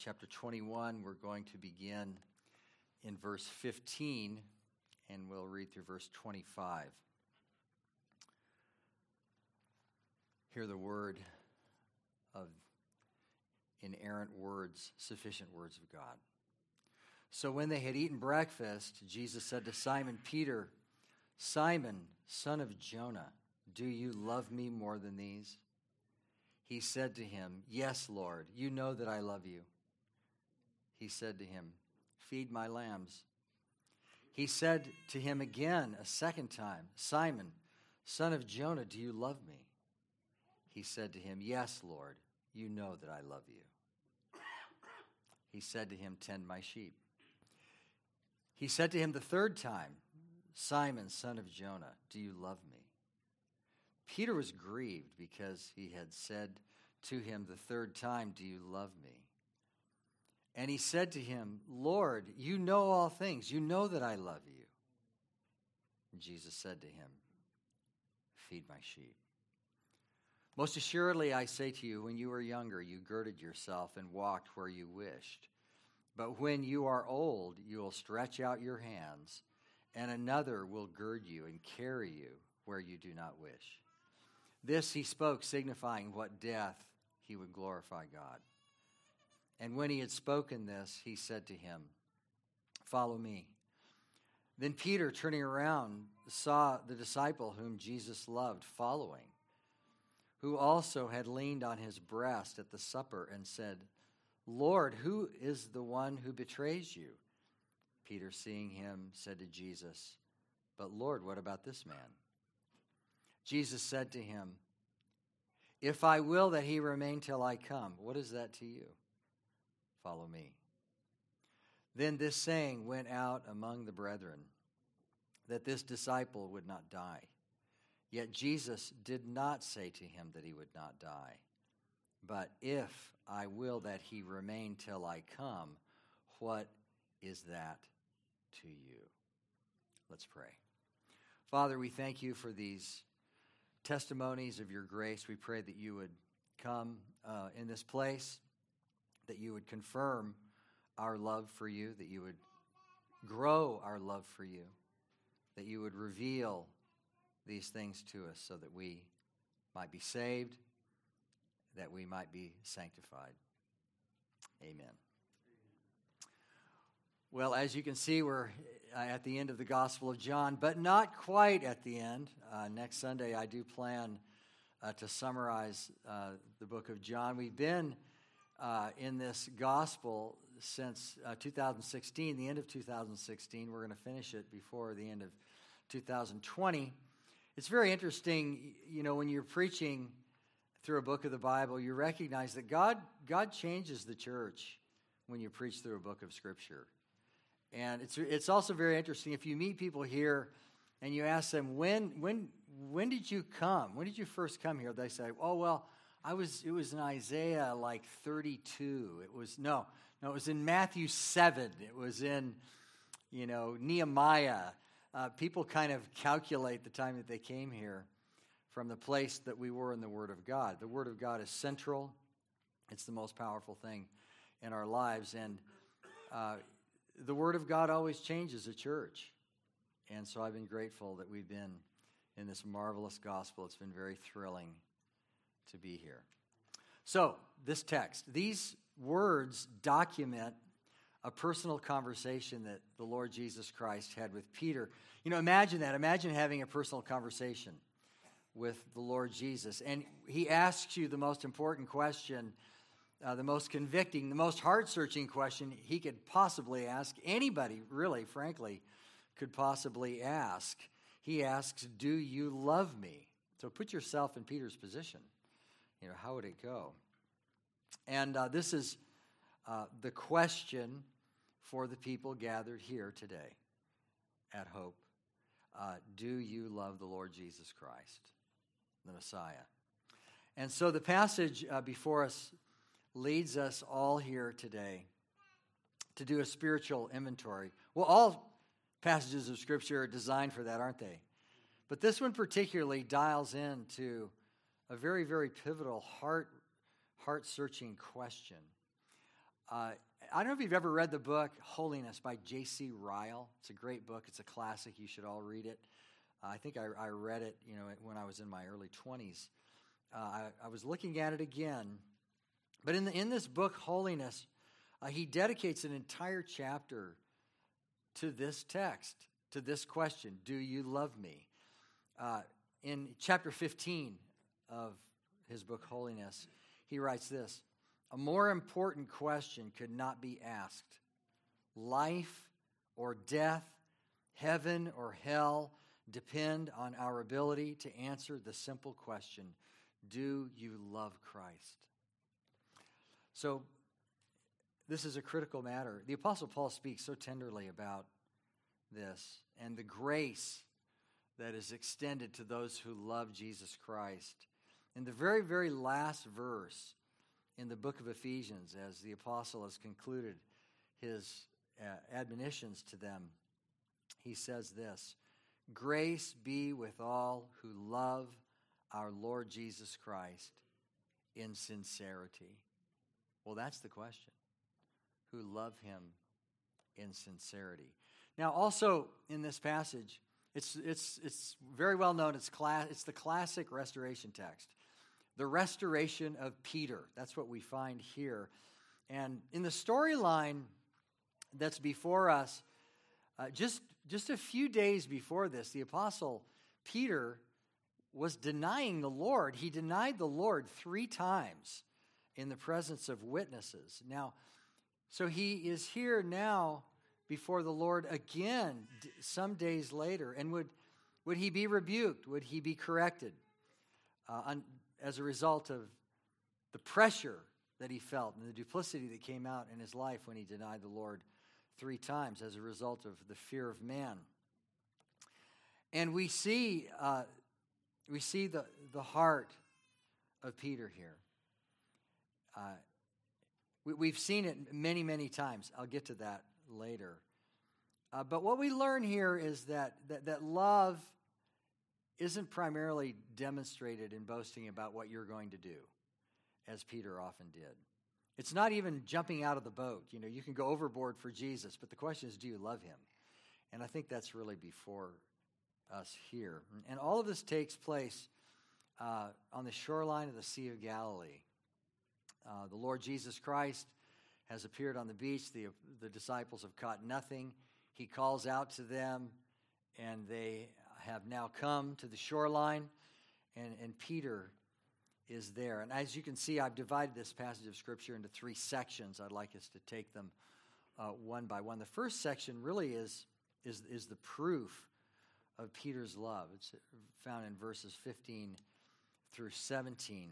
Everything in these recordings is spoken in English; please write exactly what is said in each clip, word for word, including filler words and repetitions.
chapter twenty-one. We're going to begin in verse fifteen, and we'll read through verse twenty-five. Hear the word of inerrant words, sufficient words of God. So when they had eaten breakfast, Jesus said to Simon Peter, "Simon, son of Jonah, do you love me more than these?" He said to him, "Yes, Lord, you know that I love you." He said to him, "Feed my lambs." He said to him again a second time, "Simon, son of Jonah, do you love me?" He said to him, "Yes, Lord, you know that I love you." He said to him, "Tend my sheep." He said to him the third time, "Simon, son of Jonah, do you love me?" Peter was grieved because he had said to him the third time, "Do you love me?" And he said to him, "Lord, you know all things. You know that I love you." And Jesus said to him, "Feed my sheep. Most assuredly, I say to you, when you were younger, you girded yourself and walked where you wished. But when you are old, you will stretch out your hands, and another will gird you and carry you where you do not wish." This he spoke, signifying what death he would glorify God. And when he had spoken this, he said to him, "Follow me." Then Peter, turning around, saw the disciple whom Jesus loved following, who also had leaned on his breast at the supper and said, "Lord, who is the one who betrays you?" Peter, seeing him, said to Jesus, "But Lord, what about this man?" Jesus said to him, "If I will that he remain till I come, what is that to you? Follow me." Then this saying went out among the brethren, that this disciple would not die. Yet Jesus did not say to him that he would not die. But if I will that he remain till I come, what is that to you? Let's pray. Father, we thank you for these testimonies of your grace. We pray that you would come uh, in this place, that you would confirm our love for you, that you would grow our love for you, that you would reveal these things to us so that we might be saved, that we might be sanctified. Amen. Well, as you can see, we're at the end of the Gospel of John, but not quite at the end. Uh, next Sunday, I do plan uh, to summarize uh, the book of John. We've been uh, in this Gospel since uh, two thousand sixteen, the end of two thousand sixteen. We're going to finish it before the end of two thousand twenty. It's very interesting, you know, when you're preaching through a book of the Bible, you recognize that God God changes the church when you preach through a book of Scripture. And it's it's also very interesting if you meet people here and you ask them, when when when did you come? When did you first come here? They say, "Oh, well, I was it was in Isaiah like thirty-two. It was no, no, it was in Matthew seven. It was in, you know, Nehemiah." Uh, people kind of calculate the time that they came here from the place that we were in the Word of God. The Word of God is central. It's the most powerful thing in our lives. And uh, the Word of God always changes a church. And so I've been grateful that we've been in this marvelous gospel. It's been very thrilling to be here. So, this text, these words document a personal conversation that the Lord Jesus Christ had with Peter. You know, imagine that. Imagine having a personal conversation with the Lord Jesus. And he asks you the most important question, uh, the most convicting, the most heart-searching question he could possibly ask. Anybody, really, frankly, could possibly ask. He asks, "Do you love me?" So put yourself in Peter's position. You know, how would it go? And uh, this is uh, the question for the people gathered here today at Hope. Uh, do you love the Lord Jesus Christ, the Messiah? And so the passage uh, before us leads us all here today to do a spiritual inventory. Well, all passages of Scripture are designed for that, aren't they? But this one particularly dials into a very, very pivotal heart, heart-searching question. Uh, I don't know if you've ever read the book Holiness by J C Ryle. It's a great book. It's a classic. You should all read it. Uh, I think I, I read it, you know, when I was in my early twenties. Uh, I, I was looking at it again. But in the, in this book, Holiness, uh, he dedicates an entire chapter to this text, to this question, do you love me? Uh, in chapter fifteen of his book, Holiness, he writes this: a more important question could not be asked. Life or death, heaven or hell, depend on our ability to answer the simple question, do you love Christ? So, this is a critical matter. The Apostle Paul speaks so tenderly about this and the grace that is extended to those who love Jesus Christ. In the very, very last verse in the book of Ephesians, as the apostle has concluded his uh, admonitions to them, he says this: grace be with all who love our Lord Jesus Christ in sincerity. Well, that's the question. Who love him in sincerity. Now, also in this passage, it's it's it's very well known. It's class. It's the classic restoration text, the restoration of Peter. That's what we find here, and in the storyline that's before us, uh, just just a few days before this, the apostle Peter was denying the Lord. He denied the Lord three times in the presence of witnesses. Now, so he is here now before the Lord again some days later. And would, would he be rebuked? Would he be corrected uh, on, as a result of the pressure that he felt and the duplicity that came out in his life when he denied the Lord three times as a result of the fear of man? And we see uh, we see the, the heart of Peter here. Uh, we, we've seen it many, many times. I'll get to that later. Uh, but what we learn here is that, that that love isn't primarily demonstrated in boasting about what you're going to do, as Peter often did. It's not even jumping out of the boat. You know, you can go overboard for Jesus, but the question is, do you love him? And I think that's really before us here. And all of this takes place uh, on the shoreline of the Sea of Galilee. Uh, the Lord Jesus Christ has appeared on the beach. The, the disciples have caught nothing. He calls out to them, and they have now come to the shoreline, and, and Peter is there. And as you can see, I've divided this passage of Scripture into three sections. I'd like us to take them uh, one by one. The first section really is, is, is the proof of Peter's love. It's found in verses fifteen through seventeen.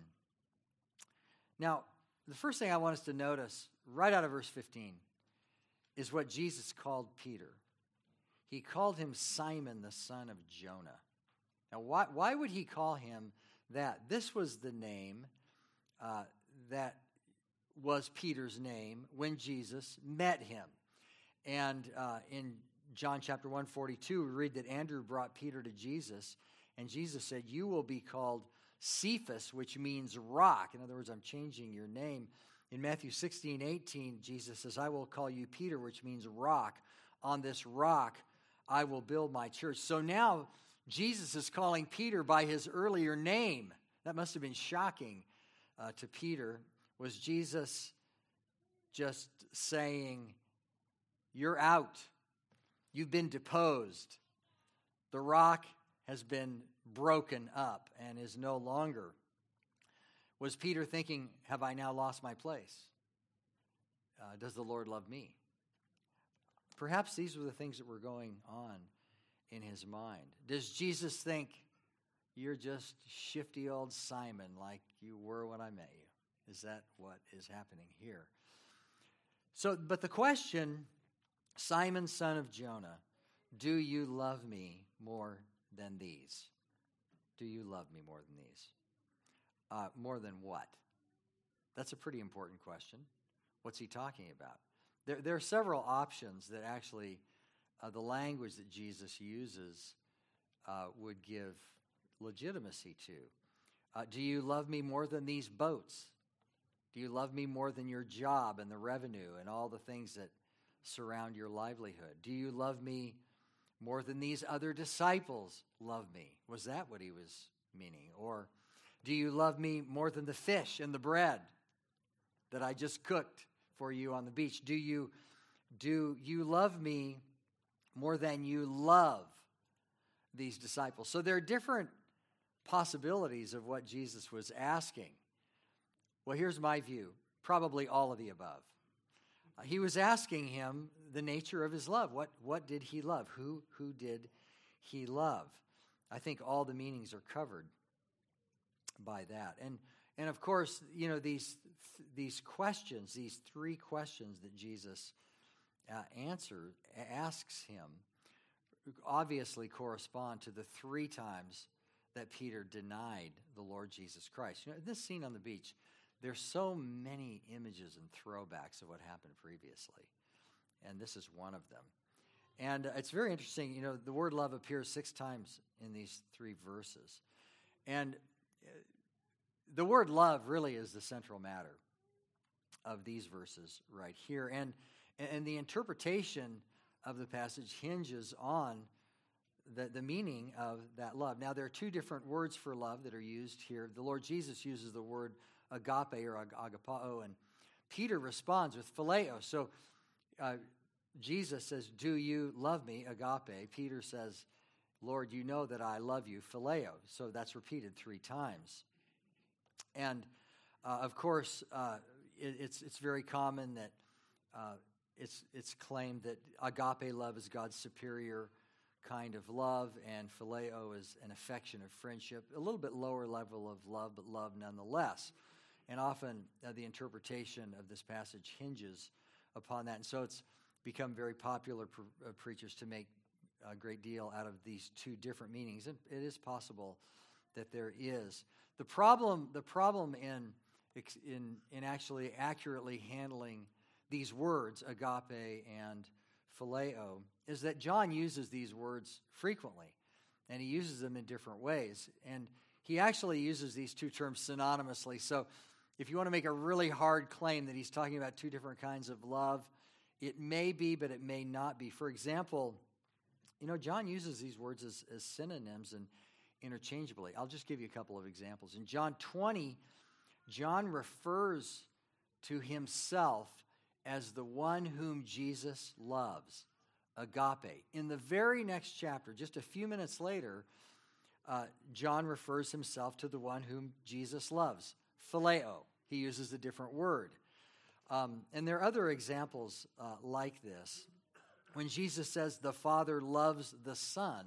Now, the first thing I want us to notice right out of verse fifteen is what Jesus called Peter. He called him Simon, the son of Jonah. Now, why, why would he call him that? This was the name uh, that was Peter's name when Jesus met him. And uh, in John chapter one forty-two, we read that Andrew brought Peter to Jesus, and Jesus said, you will be called Cephas, which means rock. In other words, I'm changing your name. In Matthew sixteen eighteen, Jesus says, I will call you Peter, which means rock. On this rock, I will build my church. So now Jesus is calling Peter by his earlier name. That must have been shocking uh, to Peter. Was Jesus just saying, you're out. You've been deposed. The rock has been broken up and is no longer. Was Peter thinking, have I now lost my place? Uh, does the Lord love me? Perhaps these were the things that were going on in his mind. Does Jesus think, you're just shifty old Simon like you were when I met you? Is that what is happening here? So, but the question, Simon, son of Jonah, do you love me more than these? Do you love me more than these? Uh, more than what? That's a pretty important question. What's he talking about? There, there are several options that actually uh, the language that Jesus uses uh, would give legitimacy to. Uh, do you love me more than these boats? Do you love me more than your job and the revenue and all the things that surround your livelihood? Do you love me more than these other disciples love me? Was that what he was meaning? Or do you love me more than the fish and the bread that I just cooked for you on the beach? Do you, do you love me more than you love these disciples? So there are different possibilities of what Jesus was asking. Well, here's my view. Probably all of the above. Uh, he was asking him the nature of his love. What, what did he love? Who, who did he love? I think all the meanings are covered by that. And, and of course, you know, these, these questions, these three questions that Jesus uh, answers, asks him, obviously correspond to the three times that Peter denied the Lord Jesus Christ. You know, this scene on the beach, there's so many images and throwbacks of what happened previously, and this is one of them. And uh, it's very interesting, you know, the word love appears six times in these three verses. And uh, the word love really is the central matter of these verses right here. And, and the interpretation of the passage hinges on the, the meaning of that love. Now, there are two different words for love that are used here. The Lord Jesus uses the word agape or ag- agapao, and Peter responds with phileo. So uh, Jesus says, do you love me, agape? Peter says, Lord, you know that I love you, phileo. So that's repeated three times. And uh, of course, uh, it, it's it's very common that uh, it's it's claimed that agape love is God's superior kind of love, and phileo is an affection of friendship, a little bit lower level of love, but love nonetheless. And often uh, the interpretation of this passage hinges upon that. And so it's become very popular for uh, preachers to make a great deal out of these two different meanings. And it is possible that there is. The problem, the problem in, in, in actually accurately handling these words, agape and phileo, is that John uses these words frequently, and he uses them in different ways. And he actually uses these two terms synonymously. So if you want to make a really hard claim that he's talking about two different kinds of love, it may be, but it may not be. For example, you know, John uses these words as, as synonyms and interchangeably. I'll just give you a couple of examples. In John twenty, John refers to himself as the one whom Jesus loves, agape. In the very next chapter, just a few minutes later, uh, John refers himself to the one whom Jesus loves, phileo. He uses a different word. Um, and there are other examples uh, like this. When Jesus says the Father loves the Son,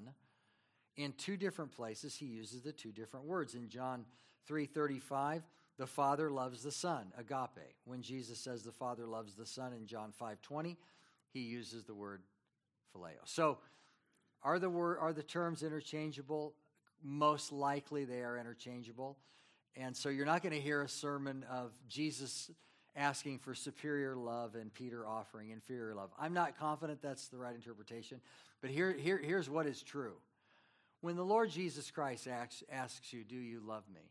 in two different places he uses the two different words. In John three thirty-five, the Father loves the Son, agape. When Jesus says the Father loves the Son in John five twenty, he uses the word phileo. So are the word, are the terms interchangeable? Most likely they are interchangeable. And so you're not going to hear a sermon of Jesus asking for superior love and Peter offering inferior love. I'm not confident that's the right interpretation, but here, here, here's what is true. When the Lord Jesus Christ asks, asks you, do you love me?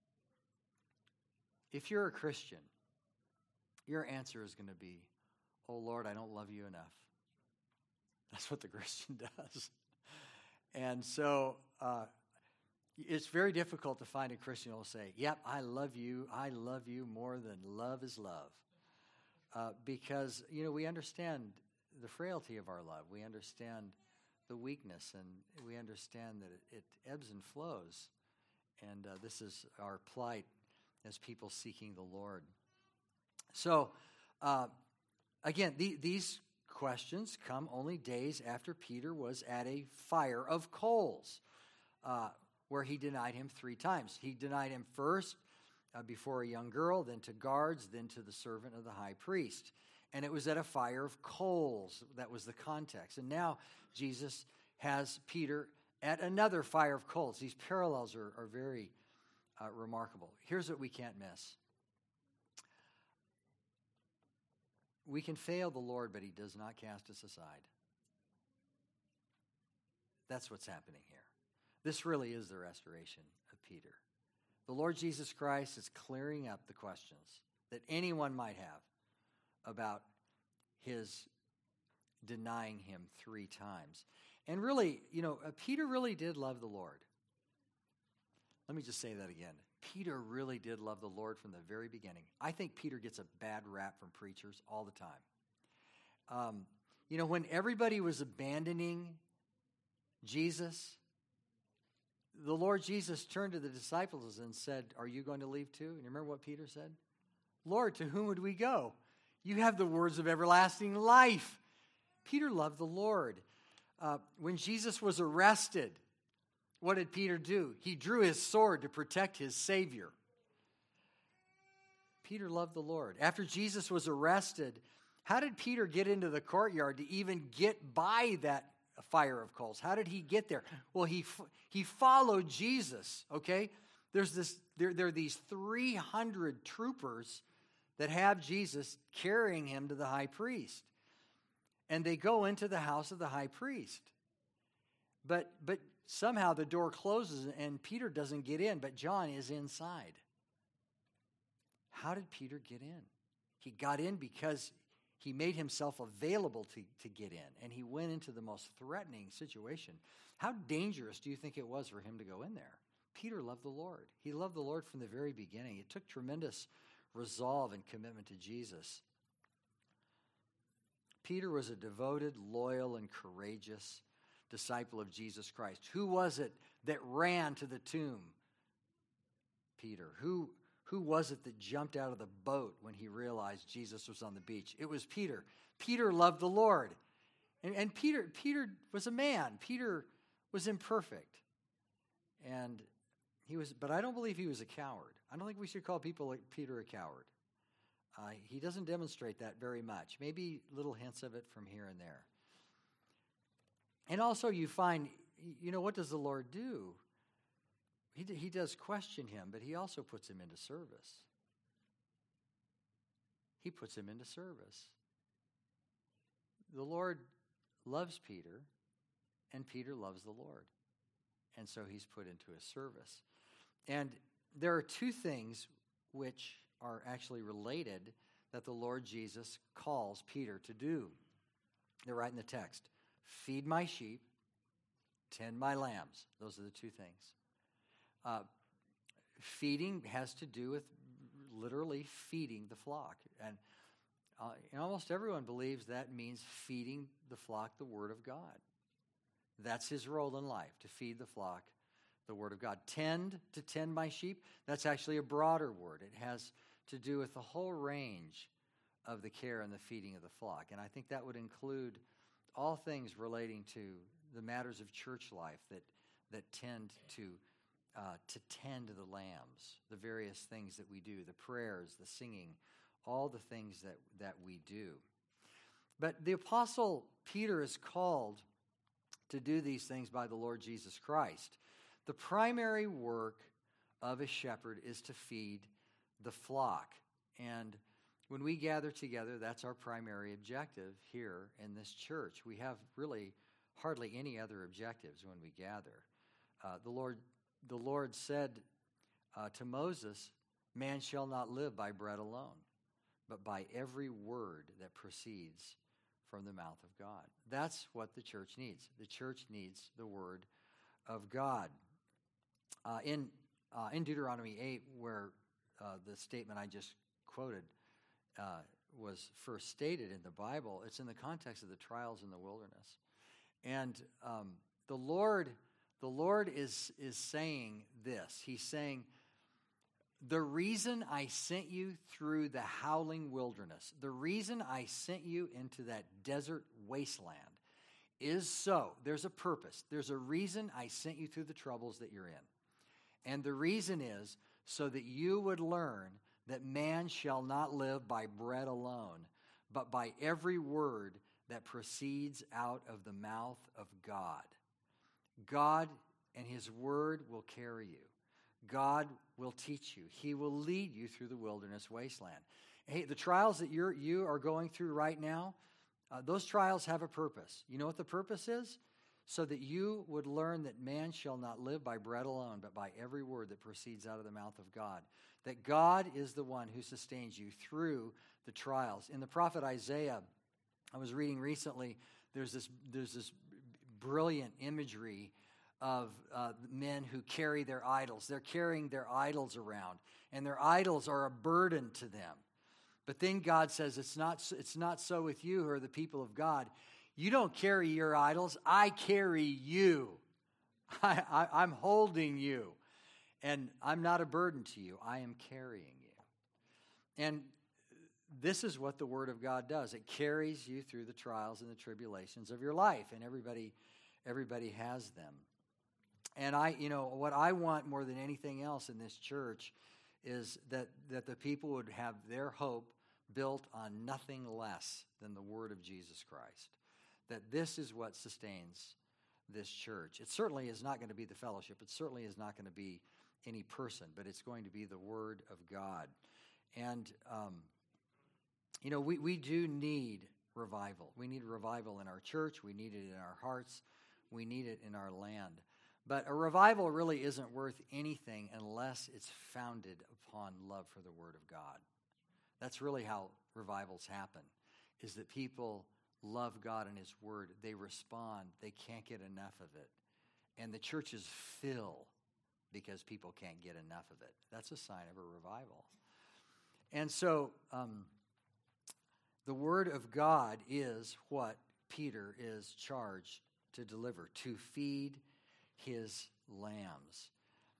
If you're a Christian, your answer is going to be, oh Lord, I don't love you enough. That's what the Christian does. And so uh, it's very difficult to find a Christian who will say, yep, I love you. I love you more than love is love. Uh, because, you know, we understand the frailty of our love. We understand the weakness, and we understand that it, it ebbs and flows. And uh, this is our plight as people seeking the Lord. So, uh, again, the, these questions come only days after Peter was at a fire of coals, uh, where he denied him three times. He denied him first uh, before a young girl, then to guards, then to the servant of the high priest. And it was at a fire of coals. That was the context. And now Jesus has Peter at another fire of coals. These parallels are, are very uh, remarkable. Here's what we can't miss. We can fail the Lord, but he does not cast us aside. That's what's happening here. This really is the restoration of Peter. The Lord Jesus Christ is clearing up the questions that anyone might have about his denying him three times. And really, you know, uh, Peter really did love the Lord. Let me just say that again. Peter really did love the Lord from the very beginning. I think Peter gets a bad rap from preachers all the time. Um, you know, when everybody was abandoning Jesus, the Lord Jesus turned to the disciples and said, "Are you going to leave too?" And you remember what Peter said? "Lord, to whom would we go? You have the words of everlasting life." Peter loved the Lord. Uh, when Jesus was arrested, what did Peter do? He drew his sword to protect his Savior. Peter loved the Lord. After Jesus was arrested, how did Peter get into the courtyard to even get by that fire of coals? How did he get there? Well, he he followed Jesus, okay? There's this there, there are these three hundred troopers that have Jesus carrying him to the high priest. And they go into the house of the high priest. But but somehow the door closes and Peter doesn't get in, but John is inside. How did Peter get in? He got in because he made himself available to, to get in, and he went into the most threatening situation. How dangerous do you think it was for him to go in there? Peter loved the Lord. He loved the Lord from the very beginning. It took tremendous resolve and commitment to Jesus. Peter was a devoted, loyal, and courageous disciple of Jesus Christ. Who was it that ran to the tomb? Peter. Who, who was it that jumped out of the boat when he realized Jesus was on the beach? It was Peter. Peter loved the Lord. And, and Peter, Peter was a man. Peter was imperfect. And he was, but I don't believe he was a coward. I don't think we should call people like Peter a coward. Uh, he doesn't demonstrate that very much. Maybe little hints of it from here and there. And also you find, you know, what does the Lord do? He, he does question him, but he also puts him into service. He puts him into service. The Lord loves Peter, and Peter loves the Lord. And so he's put into his service. And there are two things which are actually related that the Lord Jesus calls Peter to do. They're right in the text. Feed my sheep, tend my lambs. Those are the two things. Uh, feeding has to do with literally feeding the flock. And, uh, and almost everyone believes that means feeding the flock the Word of God. That's his role in life, to feed the flock the Word of God. Tend, to tend my sheep, that's actually a broader word. It has to do with the whole range of the care and the feeding of the flock. And I think that would include all things relating to the matters of church life that, that tend to, uh, to tend to the lambs, the various things that we do, the prayers, the singing, all the things that, that we do. But the Apostle Peter is called to do these things by the Lord Jesus Christ. The primary work of a shepherd is to feed the flock. And when we gather together, that's our primary objective here in this church. We have really hardly any other objectives when we gather. Uh, the Lord, the Lord said uh, to Moses, "Man shall not live by bread alone, but by every word that proceeds from the mouth of God." That's what the church needs. The church needs the word of God. Uh, in uh, in Deuteronomy eight, where uh, the statement I just quoted uh, was first stated in the Bible, it's in the context of the trials in the wilderness. And um, the Lord, the Lord is is saying this. He's saying, the reason I sent you through the howling wilderness, the reason I sent you into that desert wasteland is so, there's a purpose. There's a reason I sent you through the troubles that you're in. And the reason is so that you would learn that man shall not live by bread alone, but by every word that proceeds out of the mouth of God. God and his word will carry you. God will teach you. He will lead you through the wilderness wasteland. Hey, the trials that you're, you are going through right now, uh, those trials have a purpose. You know what the purpose is? so that you would learn that man shall not live by bread alone, but by every word that proceeds out of the mouth of God. That God is the one who sustains you through the trials. In the prophet Isaiah, I was reading recently, there's this, there's this brilliant imagery of uh, men who carry their idols. They're carrying their idols around, and their idols are a burden to them. But then God says, it's not, it's not so with you who are the people of God. You don't carry your idols. I carry you. I, I, I'm holding you. And I'm not a burden to you. I am carrying you. And this is what the Word of God does. It carries you through the trials and the tribulations of your life. And everybody, everybody has them. And I, you know, what I want more than anything else in this church is that, that the people would have their hope built on nothing less than the Word of Jesus Christ. That this is what sustains this church. It certainly is not going to be the fellowship. It certainly is not going to be any person, but it's going to be the Word of God. And, um, you know, we, we do need revival. We need revival in our church. We need it in our hearts. We need it in our land. But a revival really isn't worth anything unless it's founded upon love for the Word of God. That's really how revivals happen, is that people love God and His Word. They respond. They can't get enough of it. And the churches fill because people can't get enough of it. That's a sign of a revival. And so um, the Word of God is what Peter is charged to deliver, to feed His lambs.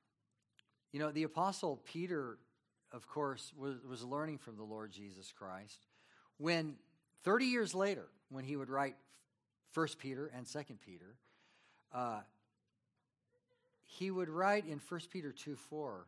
You know, the Apostle Peter, of course, was, was learning from the Lord Jesus Christ when thirty years later, when he would write First Peter and Second Peter, uh, he would write in First Peter two four,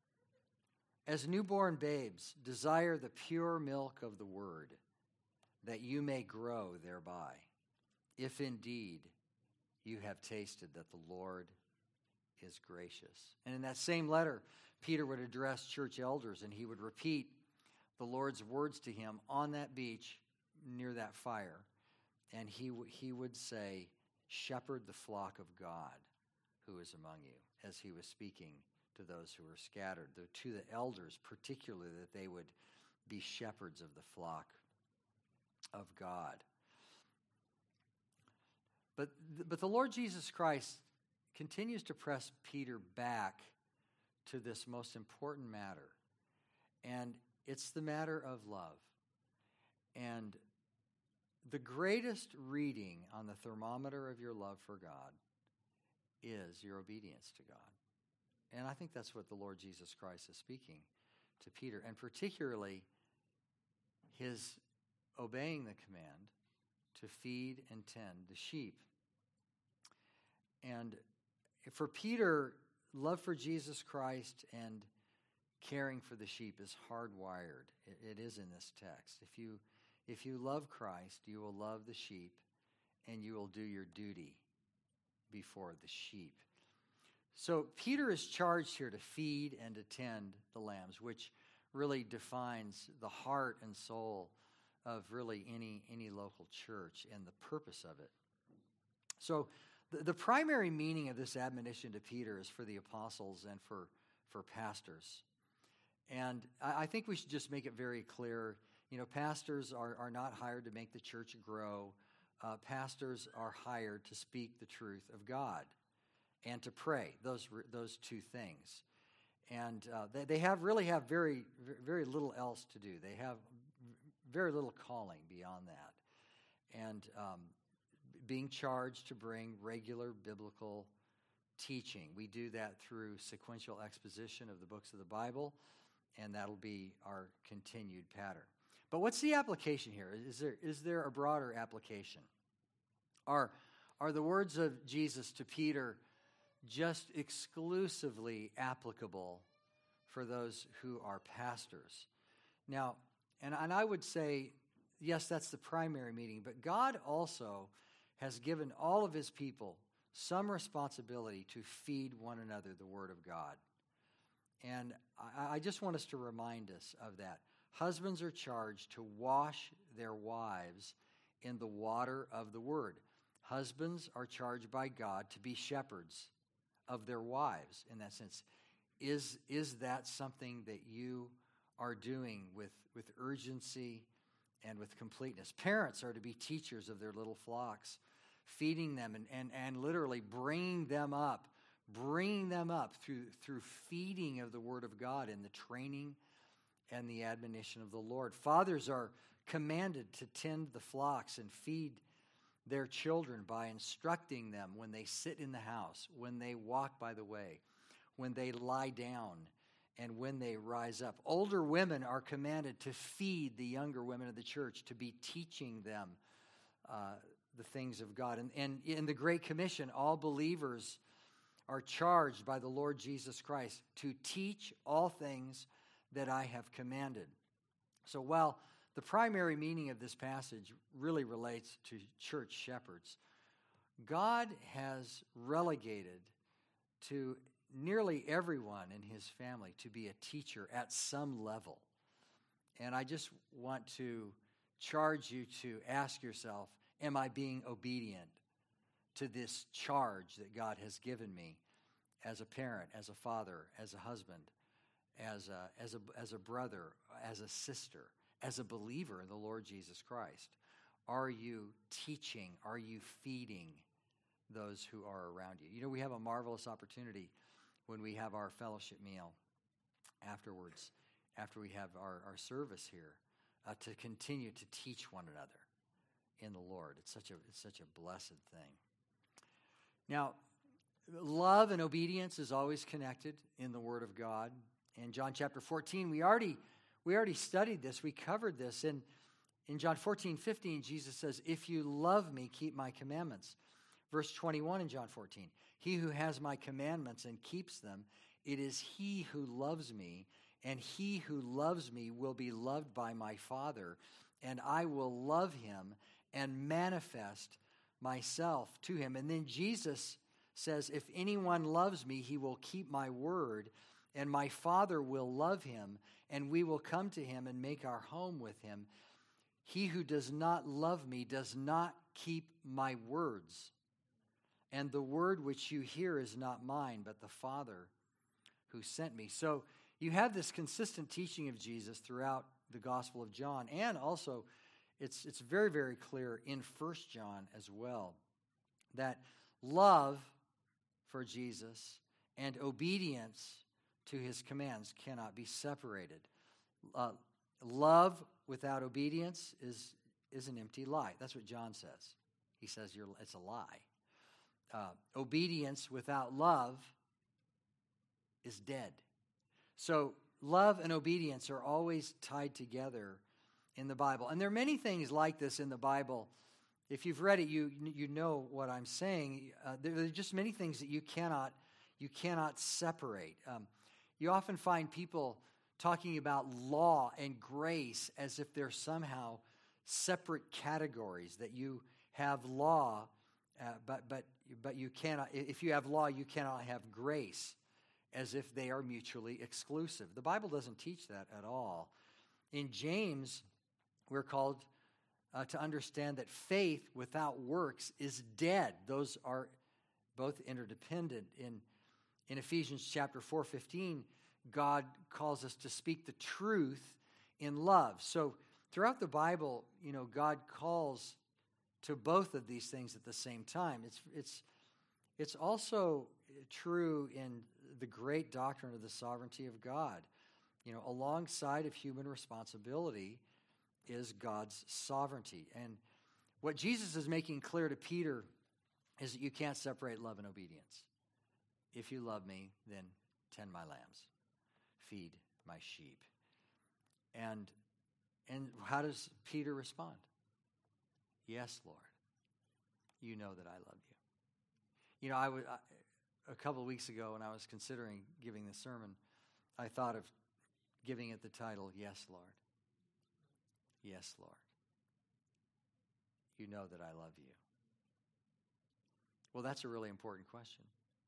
as newborn babes, desire the pure milk of the Word, that you may grow thereby, if indeed you have tasted that the Lord is gracious. And in that same letter, Peter would address church elders, and he would repeat the Lord's words to him on that beach near that fire. And he, w- he would say, shepherd the flock of God who is among you, as he was speaking to those who were scattered, the, to the elders particularly, that they would be shepherds of the flock of God. But, but the Lord Jesus Christ continues to press Peter back to this most important matter. And it's the matter of love. And the greatest reading on the thermometer of your love for God is your obedience to God. And I think that's what the Lord Jesus Christ is speaking to Peter, and particularly his obeying the command to feed and tend the sheep. And for Peter, love for Jesus Christ and caring for the sheep is hardwired. It, it is in this text. If you, if you love Christ, you will love the sheep, and you will do your duty before the sheep. So Peter is charged here to feed and to tend the lambs, which really defines the heart and soul of really any, any local church and the purpose of it. So the, the primary meaning of this admonition to Peter is for the apostles and for, for pastors. And I, I think we should just make it very clear, you know, pastors are, are not hired to make the church grow. Uh, pastors are hired to speak the truth of God and to pray, those those two things. And uh, they, they have really have very, very little else to do. They have very little calling beyond that. And um, being charged to bring regular biblical teaching. We do that through sequential exposition of the books of the Bible, and that'll be our continued pattern. But what's the application here? Is there is there a broader application? Are, are the words of Jesus to Peter just exclusively applicable for those who are pastors? Now, and, and I would say, yes, that's the primary meaning, but God also has given all of his people some responsibility to feed one another the Word of God. And I, I just want us to remind us of that. Husbands are charged to wash their wives in the water of the Word. Husbands are charged by God to be shepherds of their wives in that sense. Is, is that something that you are doing with, with urgency and with completeness? Parents are to be teachers of their little flocks, feeding them and, and, and literally bringing them up, bringing them up through, through feeding of the Word of God and the training and the admonition of the Lord. Fathers are commanded to tend the flocks and feed their children by instructing them when they sit in the house, when they walk by the way, when they lie down, and when they rise up. Older women are commanded to feed the younger women of the church, to be teaching them uh, the things of God. And, and in the Great Commission, all believers are charged by the Lord Jesus Christ to teach all things that I have commanded. So while the primary meaning of this passage really relates to church shepherds, God has relegated to nearly everyone in his family to be a teacher at some level. And I just want to charge you to ask yourself, am I being obedient to this charge that God has given me as a parent, as a father, as a husband, as a, as a, as a brother, as a sister, as a believer in the Lord Jesus Christ? Are you teaching? Are you feeding those who are around you? You know, we have a marvelous opportunity when we have our fellowship meal afterwards, after we have our, our service here, uh, to continue to teach one another in the Lord. It's such a it's such a blessed thing. Now, love and obedience is always connected in the Word of God. In John chapter fourteen, we already we already studied this. We covered this. In, in John fourteen fifteen, Jesus says, "If you love me, keep my commandments." Verse twenty-one in John fourteen, "He who has my commandments and keeps them, it is he who loves me, and he who loves me will be loved by my Father, and I will love him and manifest myself to him." And then Jesus says, "If anyone loves me, he will keep my word, and my Father will love him, and we will come to him and make our home with him. He who does not love me does not keep my words. And the word which you hear is not mine, but the Father who sent me." So you have this consistent teaching of Jesus throughout the Gospel of John, and also it's, it's very, very clear in First John as well, that love for Jesus and obedience to his commands cannot be separated. Uh, love without obedience is, is an empty lie. That's what John says. He says you're, it's a lie. Uh, obedience without love is dead. So love and obedience are always tied together in the Bible. And there are many things like this in the Bible. If you've read it, you you know what I'm saying. Uh, there, there are just many things that you cannot you cannot separate. Um, you often find people talking about law and grace as if they're somehow separate categories, that you have law, uh, but but but you cannot. If you have law, you cannot have grace, as if they are mutually exclusive. The Bible doesn't teach that at all. In James, we're called uh, to understand that faith without works is dead. Those are both interdependent. In, in Ephesians chapter four fifteen, God calls us to speak the truth in love. So throughout the Bible, you know, God calls to both of these things at the same time. It's it's it's also true in the great doctrine of the sovereignty of God. You know, alongside of human responsibility is God's sovereignty. And what Jesus is making clear to Peter is that you can't separate love and obedience. If you love me, then tend my lambs, feed my sheep. And and how does Peter respond? Yes, Lord, you know that I love you. You know, I was a couple of weeks ago when I was considering giving this sermon, I thought of giving it the title, Yes, Lord. Yes, Lord. You know that I love you. Well, that's a really important question.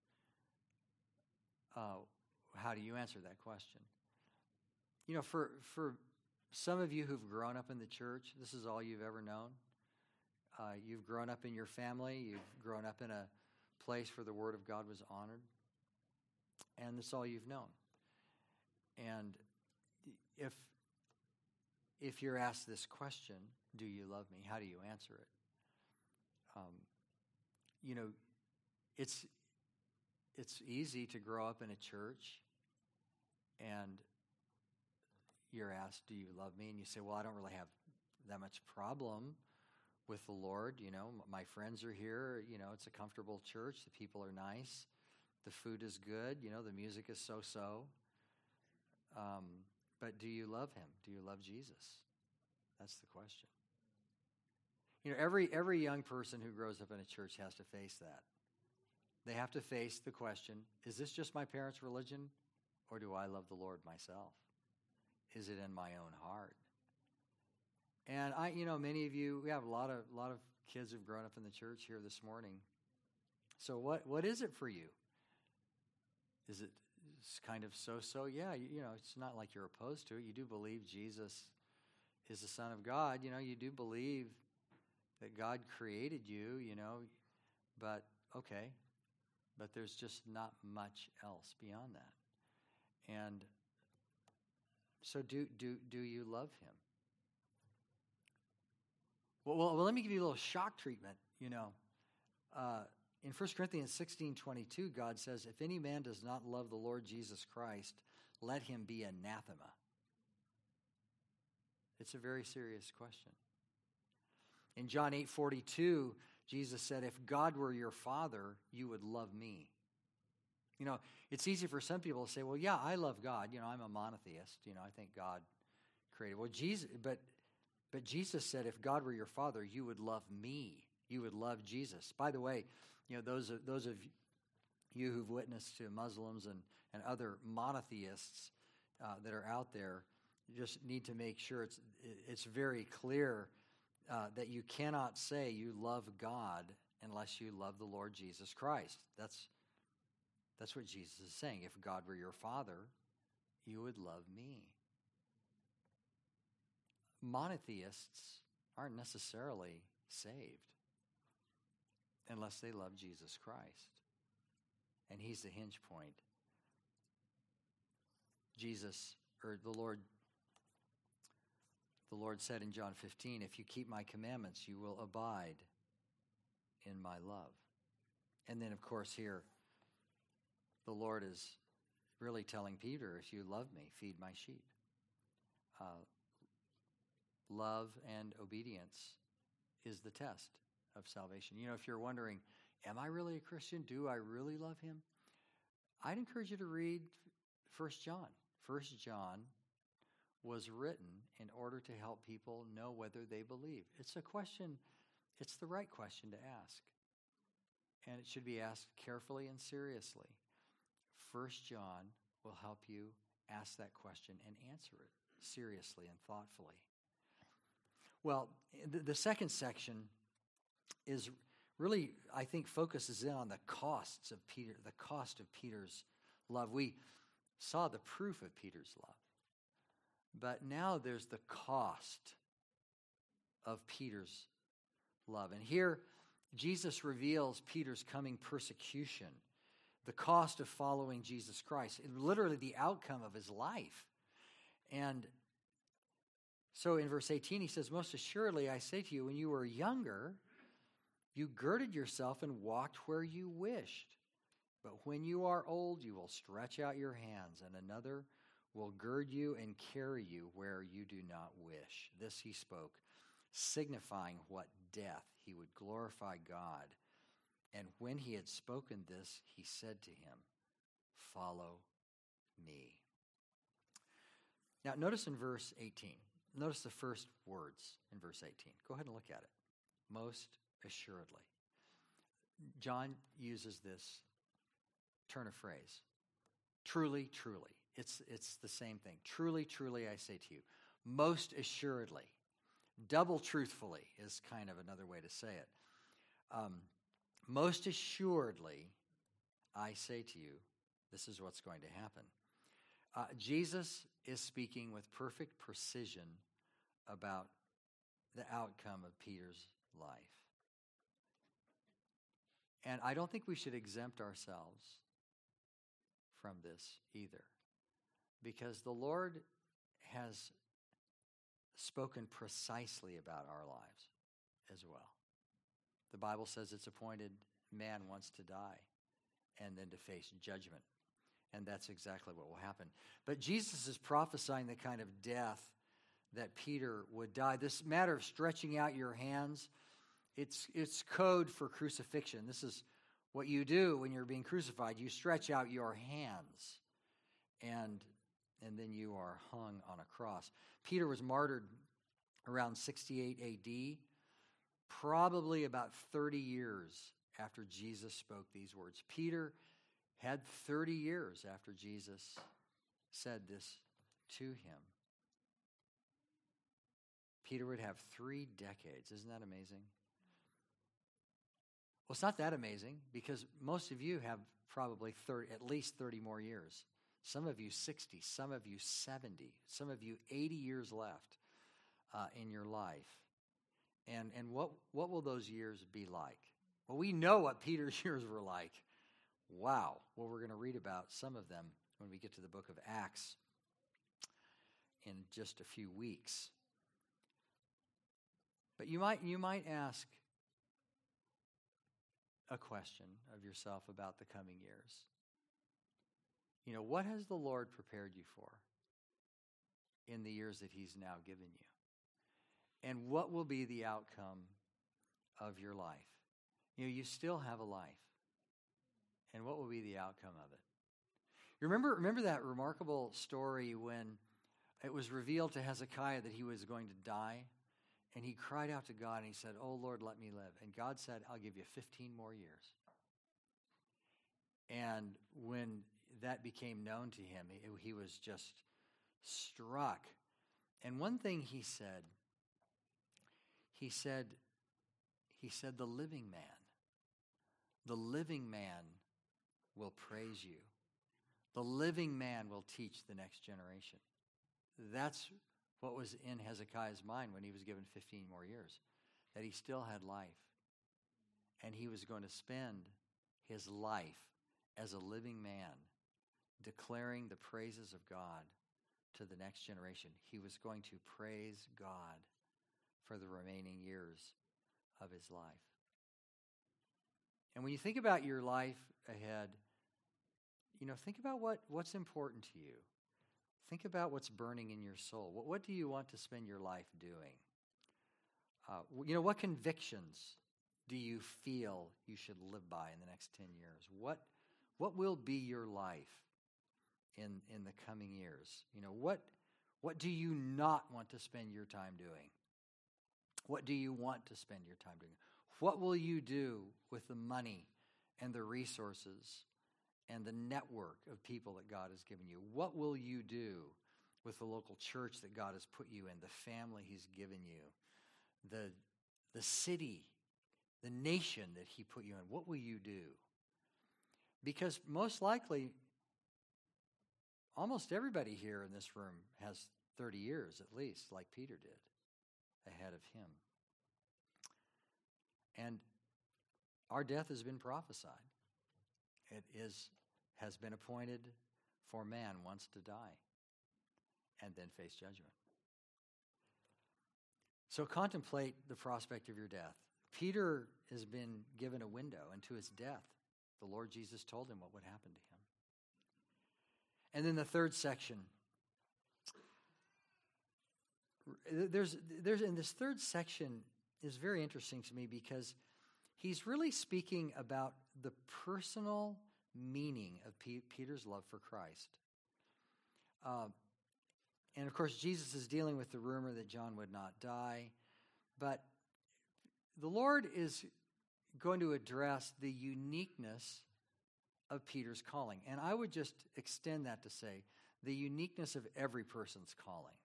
Uh, how do you answer that question? You know, for for some of you who've grown up in the church, this is all you've ever known. Uh, you've grown up in your family. You've grown up in a place where the Word of God was honored. And that's all you've known. And if if you're asked this question, do you love me? How do you answer it? Um, you know, it's it's easy to grow up in a church and you're asked, do you love me? And you say, well, I don't really have that much problem with the Lord. You know, my friends are here. You know, it's a comfortable church. The people are nice. The food is good. You know, the music is so-so. Um, but do you love him? Do you love Jesus? That's the question. You know, every every young person who grows up in a church has to face that. They have to face the question, is this just my parents' religion, or do I love the Lord myself? Is it in my own heart? And I, you know, many of you, we have a lot of a lot of kids who've grown up in the church here this morning. So what what is it for you? Is it kind of so-so? Yeah, you, you know, it's not like you're opposed to it. You do believe Jesus is the Son of God. You know, you do believe that God created you, you know, but okay. But there's just not much else beyond that. And so do do do you love him? Well, well, well let me give you a little shock treatment, you know. Uh, in First Corinthians sixteen twenty-two, God says, if any man does not love the Lord Jesus Christ, let him be anathema. It's a very serious question. In John eight forty-two, Jesus said, if God were your father, you would love me. You know, it's easy for some people to say, well, yeah, I love God. You know, I'm a monotheist. You know, I think God created. Well, Jesus, but but Jesus said, if God were your father, you would love me. You would love Jesus. By the way, you know, those of, those of you who've witnessed to Muslims and, and other monotheists uh, that are out there, you just need to make sure it's it's very clear uh, that you cannot say you love God unless you love the Lord Jesus Christ. That's that's what Jesus is saying. If God were your father, you would love me. Monotheists aren't necessarily saved unless they love Jesus Christ. And he's the hinge point. Jesus, or the Lord, the Lord said in John fifteen, if you keep my commandments, you will abide in my love. And then, of course, here, the Lord is really telling Peter, if you love me, feed my sheep. Uh, love and obedience is the test of salvation. You know, if you're wondering, am I really a Christian? Do I really love him? I'd encourage you to read First John. First John was written in order to help people know whether they believe. It's a question, it's the right question to ask. And it should be asked carefully and seriously. First John will help you ask that question and answer it seriously and thoughtfully. Well, the, the second section is really, I think, focuses in on the costs of Peter, the cost of Peter's love. We saw the proof of Peter's love, but now there's the cost of Peter's love. And here, Jesus reveals Peter's coming persecution, the cost of following Jesus Christ, literally the outcome of his life. And so in verse eighteen, he says, most assuredly, I say to you, when you were younger, you girded yourself and walked where you wished. But when you are old, you will stretch out your hands, and another will gird you and carry you where you do not wish. This he spoke, signifying what death he would glorify God. And when he had spoken this, he said to him, follow me. Now, notice in verse eighteen, notice the first words in verse eighteen. Go ahead and look at it. Most assuredly. John uses this turn of phrase. Truly, truly. It's, it's the same thing. Truly, truly, I say to you. Most assuredly. Double truthfully is kind of another way to say it. Um, most assuredly, I say to you, this is what's going to happen. Uh, Jesus is speaking with perfect precision about the outcome of Peter's life. And I don't think we should exempt ourselves from this either, because the Lord has spoken precisely about our lives as well. The Bible says it's appointed man wants to die and then to face judgment. And that's exactly what will happen. But Jesus is prophesying the kind of death that Peter would die. This matter of stretching out your hands, it's it's code for crucifixion. This is what you do when you're being crucified. You stretch out your hands, and and then you are hung on a cross. Peter was martyred around sixty-eight A D, probably about thirty years after Jesus spoke these words. Peter had thirty years after Jesus said this to him. Peter would have three decades. Isn't that amazing? Well, it's not that amazing, because most of you have probably thirty, at least thirty more years. Some of you sixty, some of you seventy, some of you eighty years left uh, in your life. And and what, what will those years be like? Well, we know what Peter's years were like. Wow. Well, we're going to read about some of them when we get to the book of Acts in just a few weeks. But you might you might ask a question of yourself about the coming years. You know, what has the Lord prepared you for in the years that he's now given you? And what will be the outcome of your life? You know, you still have a life. And what will be the outcome of it? You remember, remember that remarkable story when it was revealed to Hezekiah that he was going to die? And he cried out to God and he said, "Oh Lord, let me live." And God said, "I'll give you fifteen more years." And when that became known to him, he, he was just struck. And one thing he said, he said, he said, the living man, the living man will praise you. The living man will teach the next generation. That's what was in Hezekiah's mind when he was given fifteen more years, that he still had life. And he was going to spend his life as a living man, declaring the praises of God to the next generation. He was going to praise God for the remaining years of his life. And when you think about your life ahead, you know, think about what, what's important to you. Think about what's burning in your soul. What, what do you want to spend your life doing? Uh, you know, what convictions do you feel you should live by in the next ten years? What, what will be your life in, in the coming years? You know, what, what do you not want to spend your time doing? What do you want to spend your time doing? What will you do with the money and the resources and the network of people that God has given you? What will you do with the local church that God has put you in, the family he's given you, the, the city, the nation that he put you in? What will you do? Because most likely, almost everybody here in this room has thirty years at least, like Peter did, ahead of him. And our death has been prophesied. It is has been appointed for man once to die and then face judgment. So contemplate the prospect of your death. Peter has been given a window into his death. The Lord Jesus told him what would happen to him. And then the third section. There's, there's in this third section is very interesting to me because he's really speaking about the personal meaning of P- Peter's love for Christ. Uh, and of course, Jesus is dealing with the rumor that John would not die. But the Lord is going to address the uniqueness of Peter's calling. And I would just extend that to say the uniqueness of every person's calling.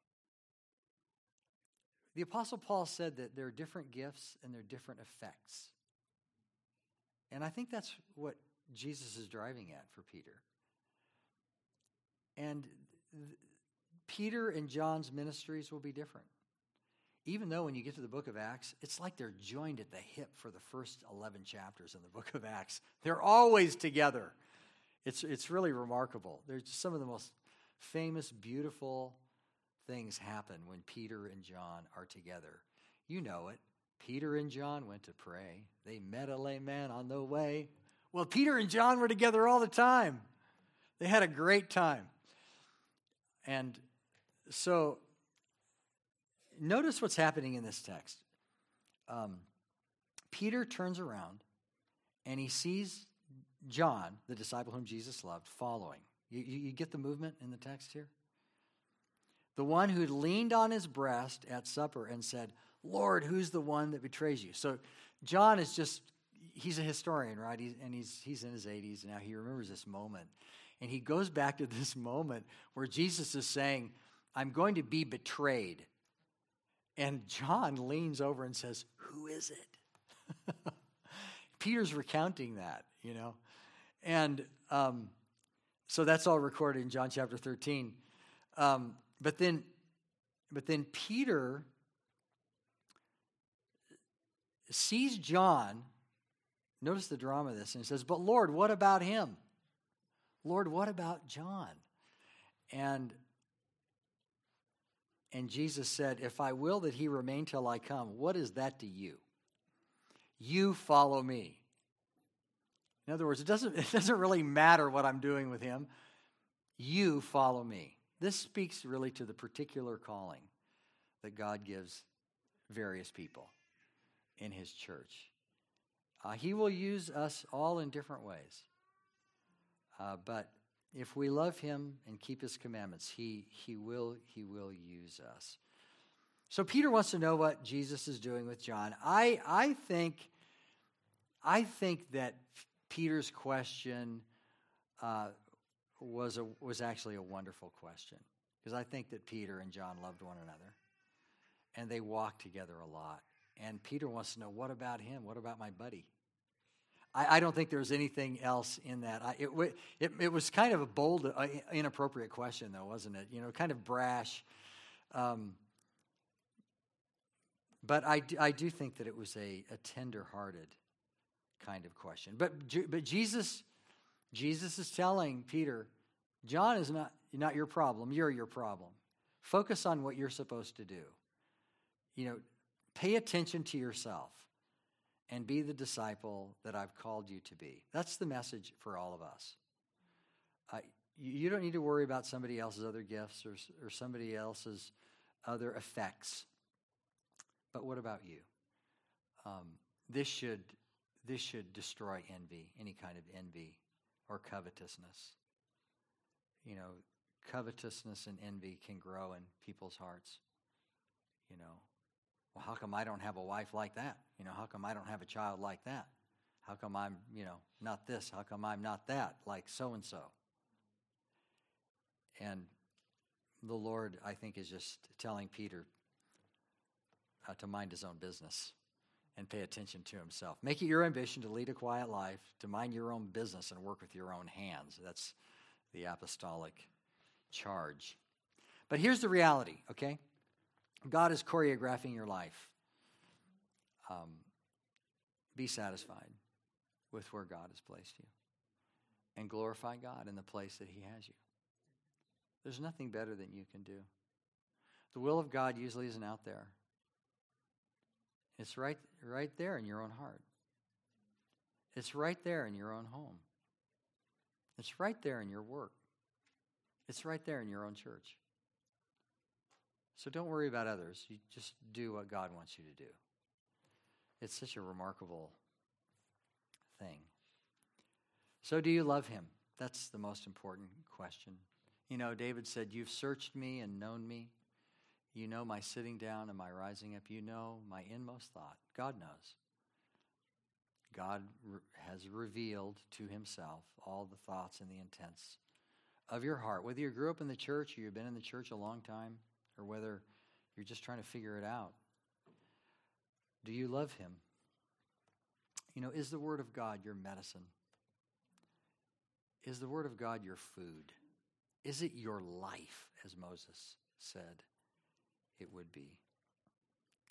The Apostle Paul said that there are different gifts and there are different effects. And I think that's what Jesus is driving at for Peter. And th- Peter and John's ministries will be different. even though when you get to the book of Acts, it's like they're joined at the hip for the first eleven chapters in the book of Acts. They're always together. It's, it's really remarkable. There's just some of the most famous, beautiful things happen when Peter and John are together. You know it. Peter and John went to pray. They met a lame man on the way. Well, Peter and John were together all the time. They had a great time. And so, notice what's happening in this text. Um, Peter turns around and he sees John, the disciple whom Jesus loved, following. You, you, you get the movement in the text here? The one who leaned on his breast at supper and said, Lord, who's the one that betrays you? So John is just, he's a historian, right? He's, and he's, he's in his eighties now. He remembers this moment. And he goes back to this moment where Jesus is saying, I'm going to be betrayed. And John leans over and says, who is it? Peter's recounting that, you know. And um, so that's all recorded in John chapter thirteen. Um, but then, but then Peter sees John. Notice the drama of this, and he says, but Lord, what about him? Lord, what about John? And And Jesus said, if I will that he remain till I come, what is that to you? You follow me. In other words, it doesn't, it doesn't really matter what I'm doing with him. You follow me. This speaks really to the particular calling that God gives various people in his church. Uh, he will use us all in different ways. Uh, but if we love him and keep his commandments, he, he, will, he will use us. So Peter wants to know what Jesus is doing with John. I, I, think, I think that Peter's question uh, was, a, was actually a wonderful question, because I think that Peter and John loved one another, and they walked together a lot. And Peter wants to know, what about him? What about my buddy? I, I don't think there's anything else in that. I, it, it, it was kind of a bold, uh, inappropriate question, though, wasn't it? You know, kind of brash. Um, but I, I do think that it was a, a tender-hearted kind of question. But but Jesus, Jesus is telling Peter, John is not, not your problem. You're your problem. Focus on what you're supposed to do. You know, pay attention to yourself and be the disciple that I've called you to be. That's the message for all of us. Uh, you, you don't need to worry about somebody else's other gifts or, or somebody else's other effects. But what about you? Um, this should this should destroy envy, any kind of envy or covetousness. You know, covetousness and envy can grow in people's hearts. You know, well, how come I don't have a wife like that? You know, how come I don't have a child like that? How come I'm, you know, not this? How come I'm not that, like so-and-so? And the Lord, I think, is just telling Peter uh, to mind his own business and pay attention to himself. Make it your ambition to lead a quiet life, to mind your own business and work with your own hands. That's the apostolic charge. But here's the reality, okay? God is choreographing your life. Um, be satisfied with where God has placed you and glorify God in the place that he has you. There's nothing better than you can do. The will of God usually isn't out there. It's right, right there in your own heart. It's right there in your own home. It's right there in your work. It's right there in your own church. So don't worry about others. You just do what God wants you to do. It's such a remarkable thing. So do you love him? That's the most important question. You know, David said, you've searched me and known me. You know my sitting down and my rising up. You know my inmost thought. God knows. God re- has revealed to himself all the thoughts and the intents of your heart. Whether you grew up in the church or you've been in the church a long time, or whether you're just trying to figure it out. Do you love him? You know, is the Word of God your medicine? Is the Word of God your food? Is it your life, as Moses said it would be?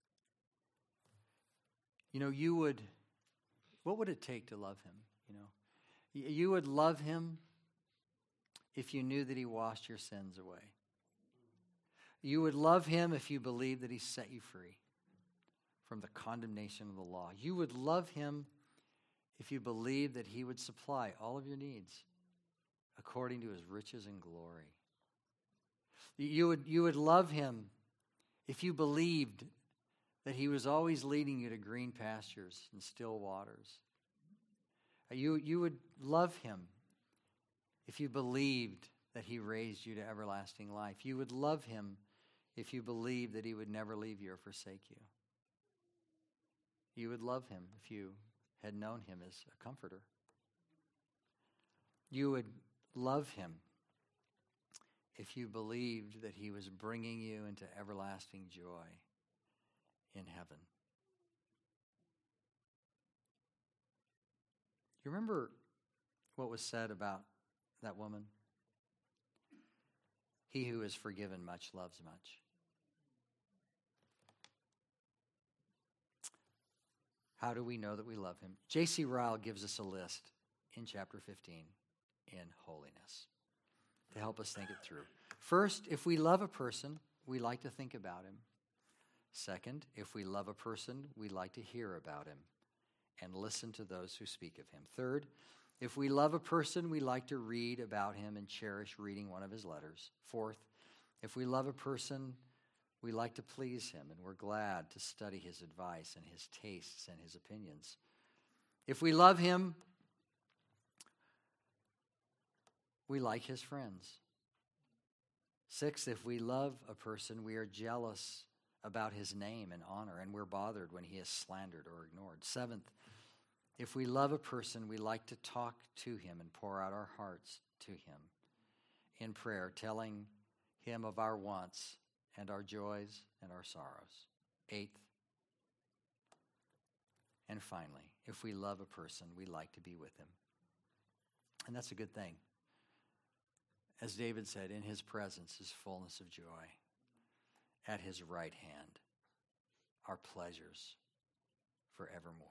You know, you would, what would it take to love him? You know, Y- you would love him if you knew that he washed your sins away. You would love him if you believed that he set you free from the condemnation of the law. You would love him if you believed that he would supply all of your needs according to his riches and glory. You would, you would love him if you believed that he was always leading you to green pastures and still waters. You, you would love him if you believed that he raised you to everlasting life. You would love him if you believed that he would never leave you or forsake you. You would love him if you had known him as a comforter. You would love him if you believed that he was bringing you into everlasting joy in heaven. You remember what was said about that woman? He who is forgiven much loves much. How do we know that we love him? J C Ryle gives us a list in chapter fifteen in holiness to help us think it through. First, if we love a person, we like to think about him. Second, if we love a person, we like to hear about him and listen to those who speak of him. Third, if we love a person, we like to read about him and cherish reading one of his letters. Fourth, if we love a person, we like to please him, and we're glad to study his advice and his tastes and his opinions. If we love him, we like his friends. Sixth, if we love a person, we are jealous about his name and honor, and we're bothered when he is slandered or ignored. Seventh, if we love a person, we like to talk to him and pour out our hearts to him in prayer, telling him of our wants and our joys and our sorrows. Eighth, and finally, if we love a person, we like to be with him. And that's a good thing. As David said, in his presence is fullness of joy. At his right hand are pleasures forevermore.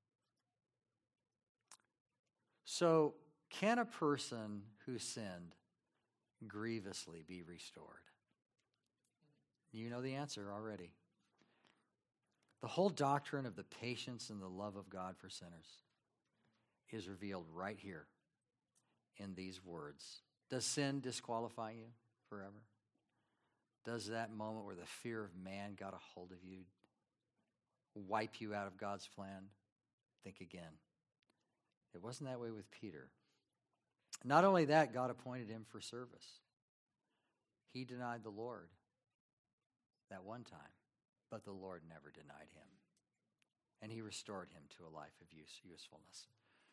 So, can a person who sinned grievously be restored? You know the answer already. The whole doctrine of the patience and the love of God for sinners is revealed right here in these words. Does sin disqualify you forever? Does that moment where the fear of man got a hold of you wipe you out of God's plan? Think again. It wasn't that way with Peter. Not only that, God appointed him for service. He denied the Lord that one time, but the Lord never denied him. And he restored him to a life of use, usefulness.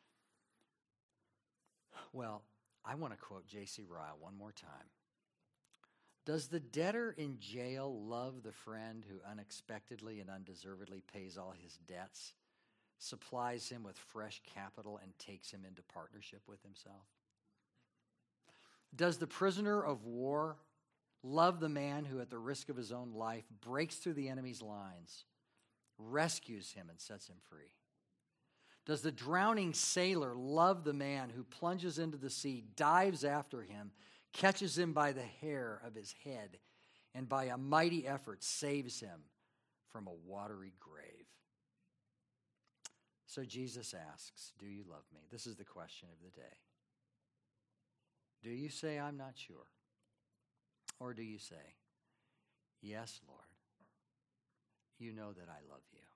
Well, I want to quote J C Ryle one more time. Does the debtor in jail love the friend who unexpectedly and undeservedly pays all his debts, supplies him with fresh capital, and takes him into partnership with himself? Does the prisoner of war love the man who, at the risk of his own life, breaks through the enemy's lines, rescues him, and sets him free? Does the drowning sailor love the man who plunges into the sea, dives after him, catches him by the hair of his head, and by a mighty effort saves him from a watery grave? So Jesus asks, do you love me? This is the question of the day. Do you say, I'm not sure? Or do you say, yes, Lord, you know that I love you?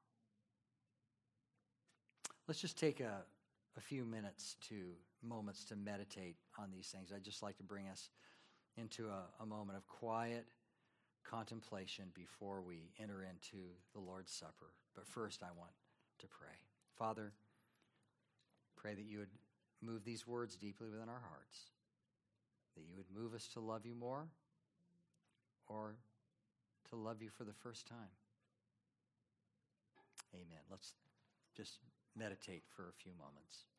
Let's just take a, a few minutes to moments to meditate on these things. I'd just like to bring us into a, a moment of quiet contemplation before we enter into the Lord's Supper. But first, I want to pray. Father, pray that you would move these words deeply within our hearts, that you would move us to love you more or to love you for the first time. Amen. Let's just meditate for a few moments.